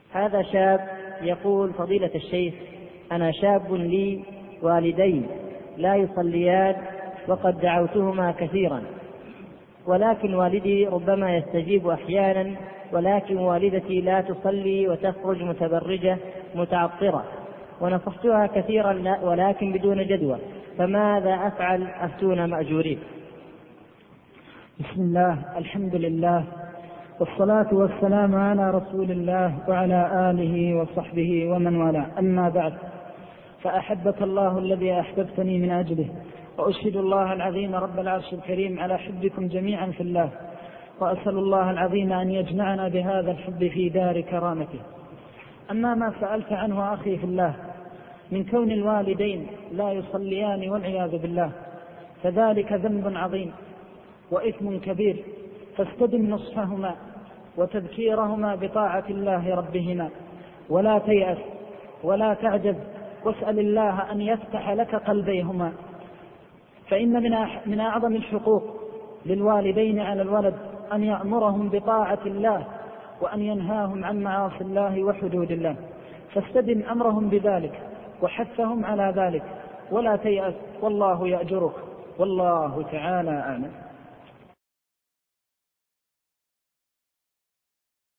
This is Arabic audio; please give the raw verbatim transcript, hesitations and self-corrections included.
هذا شاب يقول: فضيلة الشيخ، أنا شاب لي والدين لا يصليان وقد دعوتهما كثيرا، ولكن والدي ربما يستجيب أحيانا، ولكن والدتي لا تصلي وتخرج متبرجة متعطرة، ونصحتها كثيرا ولكن بدون جدوى، فماذا أفعل؟ أفتونا مأجورين. بسم الله، الحمد لله، والصلاة والسلام على رسول الله وعلى آله وصحبه ومن والاه، أما بعد، فأحبك الله الذي أحببتني من أجله، وأشهد الله العظيم رب العرش الكريم على حبكم جميعا في الله، وأسأل الله العظيم أن يجمعنا بهذا الحب في دار كرامته. أما ما سألت عنه أخي في الله من كون الوالدين لا يصليان والعياذ بالله، فذلك ذنب عظيم وإثم كبير، فاستدم نصحهما وتذكيرهما بطاعة الله ربهما، ولا تيأس ولا تعجز، واسأل الله أن يفتح لك قلبيهما، فإن من أعظم الحقوق للوالدين على الولد أن يأمرهم بطاعة الله وأن ينهاهم عن معاصي الله وحدود الله، فاستدم أمرهم بذلك وحثهم على ذلك، ولا تيأس، والله يأجرك، والله تعالى أعلم.